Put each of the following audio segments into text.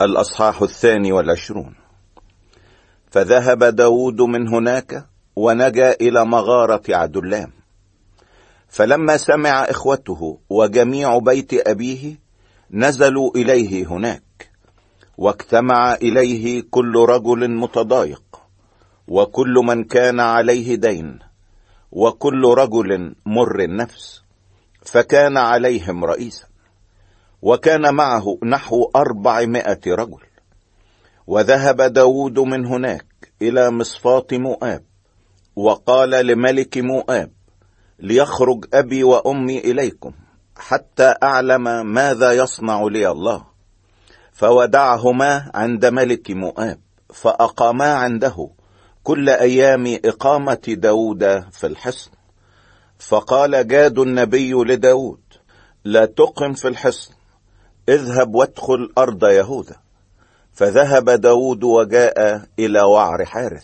الأصحاح 22. فذهب داود من هناك ونجا إلى مغارة عدلام. فلما سمع إخوته وجميع بيت أبيه نزلوا إليه هناك، واجتمع إليه كل رجل متضايق، وكل من كان عليه دين، وكل رجل مر النفس، فكان عليهم رئيسا. وكان معه نحو 400 رجل. وذهب داود من هناك إلى مصفاة مؤاب، وقال لملك مؤاب: ليخرج أبي وأمي إليكم حتى أعلم ماذا يصنع لي الله. فودعهما عند ملك مؤاب، فأقاما عنده كل أيام إقامة داود في الحصن. فقال جاد النبي لداود: لا تقم في الحصن، اذهب وادخل أرض يهوذا. فذهب داود وجاء إلى وعر حارث.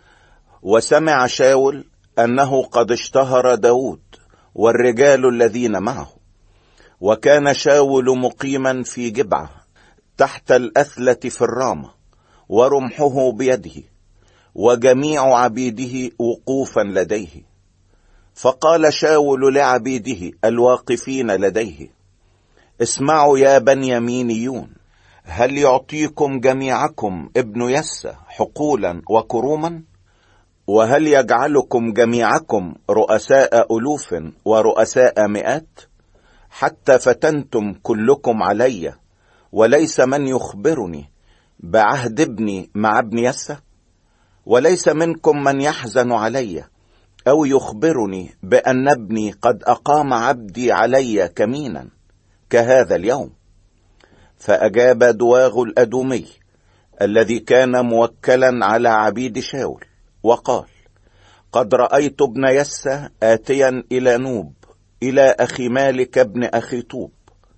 وسمع شاول أنه قد اشتهر داود والرجال الذين معه. وكان شاول مقيما في جبعة تحت الأثلة في الرامة، ورمحه بيده، وجميع عبيده وقوفا لديه. فقال شاول لعبيده الواقفين لديه: اسمعوا يا بنيامينيون، هل يعطيكم جميعكم ابن يسى حقولا وكروما؟ وهل يجعلكم جميعكم رؤساء ألوف ورؤساء مئات؟ حتى فتنتم كلكم علي، وليس من يخبرني بعهد ابني مع ابن يسى؟ وليس منكم من يحزن علي أو يخبرني بأن ابني قد أقام عبدي علي كمينا كهذا اليوم؟ فأجاب دواغ الأدومي الذي كان موكلا على عبيد شاول وقال: قد رأيت ابن يسى آتيا إلى نوب إلى أخي مالك ابن أخي طوب،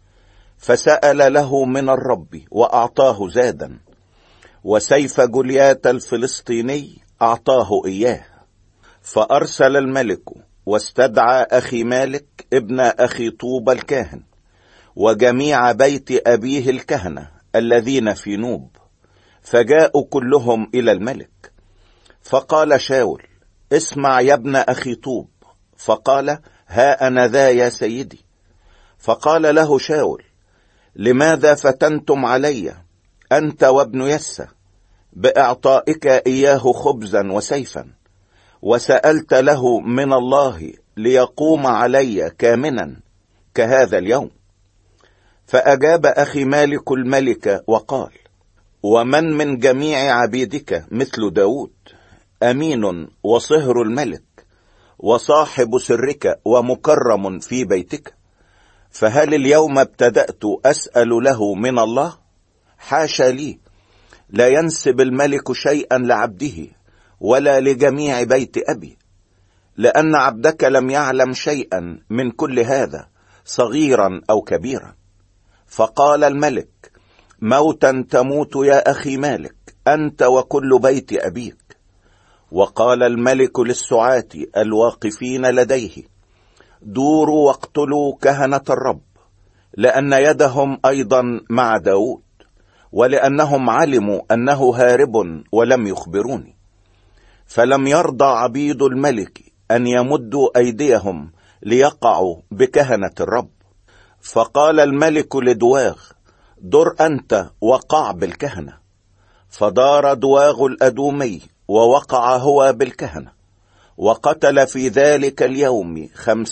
فسأل له من الرب وأعطاه زادا، وسيف جوليات الفلسطيني أعطاه إياه. فأرسل الملك واستدعى أخي مالك ابن أخي طوب الكاهن وجميع بيت أبيه الكهنة الذين في نوب، فجاءوا كلهم إلى الملك. فقال شاول: اسمع يا ابن أخي طوب. فقال: ها أنا ذا يا سيدي. فقال له شاول: لماذا فتنتم علي أنت وابن يسى بإعطائك إياه خبزا وسيفا، وسألت له من الله ليقوم علي كامنا كهذا اليوم؟ فأجاب أخي مالك الملك وقال: ومن جميع عبيدك مثل داود، أمين وصهر الملك وصاحب سرك ومكرم في بيتك، فهل اليوم ابتدأت أسأل له من الله؟ حاشا لي، لا ينسب الملك شيئا لعبده ولا لجميع بيت أبي، لأن عبدك لم يعلم شيئا من كل هذا صغيرا أو كبيرا. فقال الملك: موتا تموت يا أخي مالك أنت وكل بيت أبيك. وقال الملك للسعاة الواقفين لديه: دوروا واقتلوا كهنة الرب، لأن يدهم أيضا مع داود، ولأنهم علموا أنه هارب ولم يخبروني. فلم يرضى عبيد الملك أن يمدوا أيديهم ليقعوا بكهنة الرب. فقال الملك لدواغ: در أنت وقع بالكهنة. فدار دواغ الأدومي ووقع هو بالكهنة، وقتل في ذلك اليوم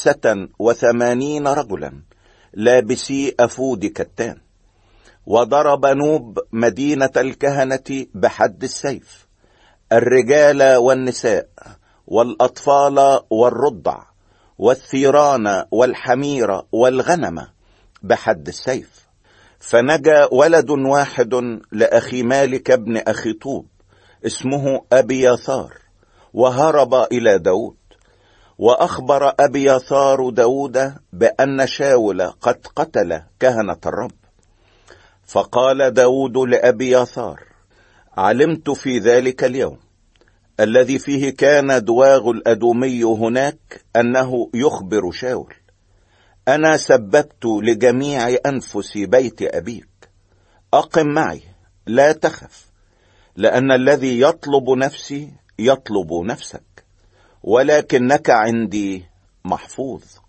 85 رجلا لابسي أفود كتان. وضرب نوب مدينة الكهنة بحد السيف، الرجال والنساء والأطفال والرضع والثيران والحمير والغنم بحد السيف. فنجا ولد واحد لأخي مالك ابن أخي طوب اسمه أبياثار، وهرب إلى داود. وأخبر أبياثار داود بأن شاول قد قتل كهنة الرب. فقال داود لأبياثار: علمت في ذلك اليوم الذي فيه كان دواغ الأدومي هناك أنه يخبر شاول: أنا سببت لجميع أنفس بيت أبيك، أقم معي لا تخف، لأن الذي يطلب نفسي يطلب نفسك، ولكنك عندي محفوظ.